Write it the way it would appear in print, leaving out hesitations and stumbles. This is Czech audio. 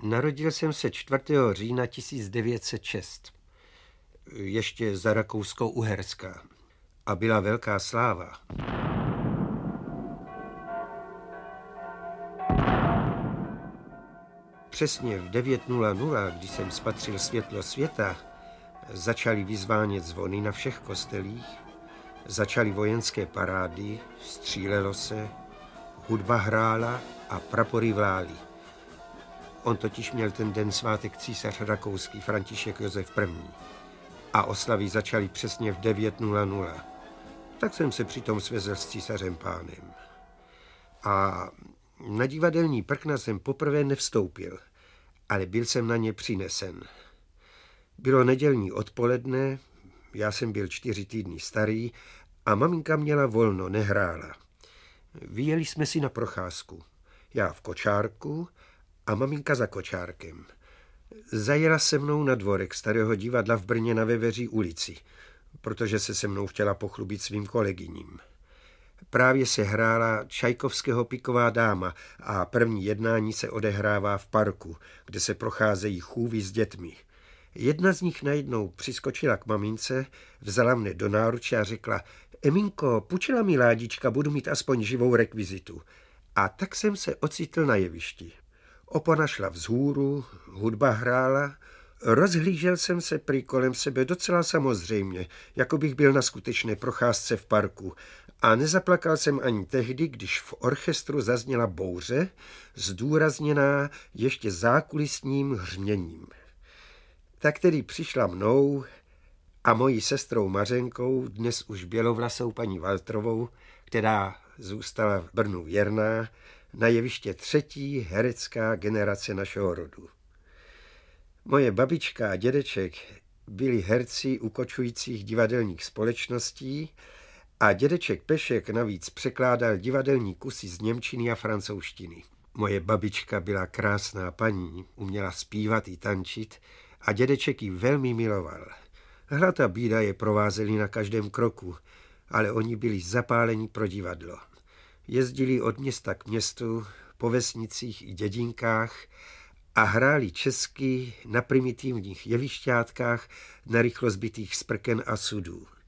Narodil jsem se 4. října 1906, ještě za Rakousko-Uherska. A byla velká sláva. Přesně v 9:00, když jsem spatřil světlo světa, začaly vyzvánět zvony na všech kostelích, začaly vojenské parády, střílelo se, hudba hrála a prapory vlály. On totiž měl ten den svátek císař rakouský František Josef I. A oslavy začaly přesně v 9:00. Tak jsem se přitom svezl s císařem pánem. A na divadelní prkna jsem poprvé nevstoupil, ale byl jsem na ně přinesen. Bylo nedělní odpoledne, já jsem byl 4 týdny starý a maminka měla volno, nehrála. Vyjeli jsme si na procházku. Já v kočárku a maminka za kočárkem. Zajela se mnou na dvorek Starého divadla v Brně na Veveří ulici, protože se mnou chtěla pochlubit svým kolegyním. Právě se hrála Čajkovského Piková dáma a první jednání se odehrává v parku, kde se procházejí chůvy s dětmi. Jedna z nich najednou přiskočila k mamince, vzala mne do náruče a řekla: Eminko, půjčila mi ládička, budu mít aspoň živou rekvizitu. A tak jsem se ocitl na jevišti. Opona šla vzhůru, hudba hrála, rozhlížel jsem se prý kolem sebe docela samozřejmě, jako bych byl na skutečné procházce v parku, a nezaplakal jsem ani tehdy, když v orchestru zazněla bouře, zdůrazněná ještě zákulisním hřměním. Tak tedy přišla mnou a mojí sestrou Mařenkou, dnes už bělovlasou paní Waltrovou, která zůstala v Brnu věrná, na jeviště 3. herecká generace našeho rodu. Moje babička a dědeček byli herci ukočujících divadelních společností a dědeček Pešek navíc překládal divadelní kusy z němčiny a francouzštiny. Moje babička byla krásná paní, uměla zpívat i tančit a dědeček ji velmi miloval. Hlad a bída je provázeli na každém kroku, ale oni byli zapáleni pro divadlo. Jezdili od města k městu, po vesnicích i dědinkách a hráli česky na primitivních jevišťátkách na rychlo zbitých sprken a sudů.